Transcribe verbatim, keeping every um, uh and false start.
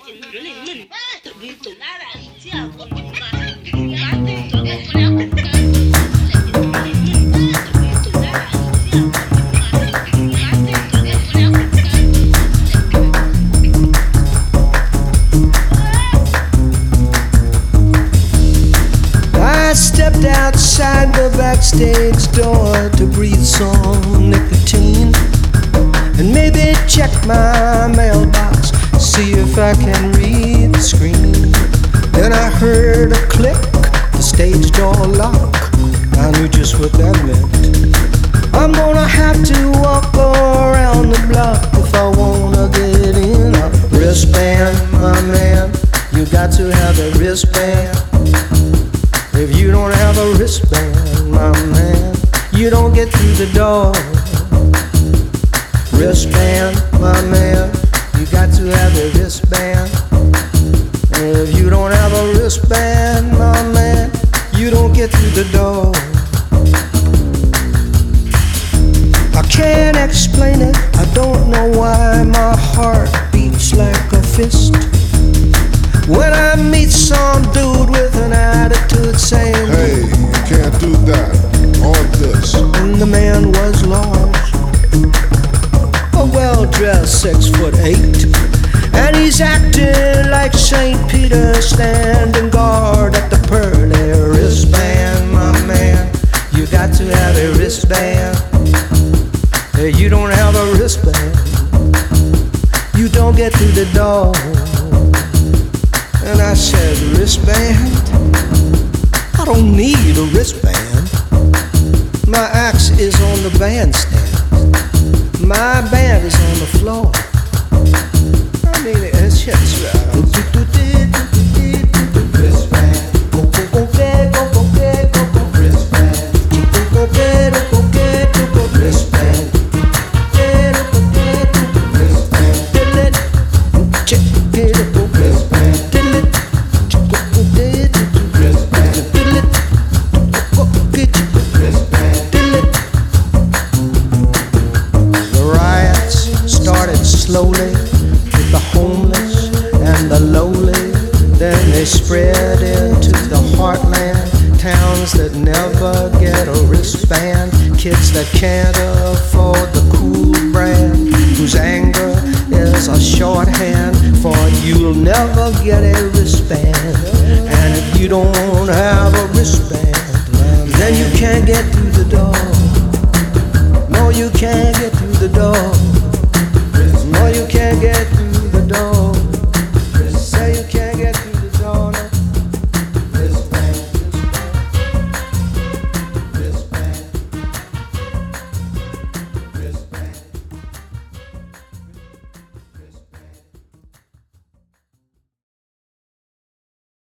I stepped outside the backstage door to breathe some nicotine and maybe check my mailbox, see if I can read the screen. Then I heard a click, the stage door lock. I knew just what that meant. I'm gonna have to walk around the block if I wanna get in. A wristband, my man, you got to have a wristband. If you don't have a wristband, my man, you don't get through the door. Wristband, my man, you got to have a wristband. If you don't have a wristband, my man, you don't get through the door. I can't explain it, I don't know why my heart beats like a fist when I meet some dude with an attitude saying, "Hey, you can't do that, or this." And the man was large, a well-dressed six foot eight, and he's acting like Saint Peter standing guard at the pearly wristband. My man, you got to have a wristband. If you don't have a wristband, you don't get through the door. And I said, wristband? I don't need a wristband. My axe is on the bandstand. My band is on the floor. I mean, it's just right. Wristband. Go, go, go, get, go, go, get, go, go, wristband. Go, go, get, go, go, get, go, go, wristband. Get, go, get, go, go, wristband. Diddle it, check, get it, go, wristband. Diddle it, check, go, go, get it, wristband. Diddle it, go, go, get it, wristband. Diddle it. The riots started slowly with the homeless and the lowly. Then they spread into the heartland, towns that never get a wristband, kids that can't afford the cool brand, whose anger is a shorthand for you'll never get a wristband. And if you don't have a wristband, then you can't get through the door. No, you can't get through the door. No, you can't get through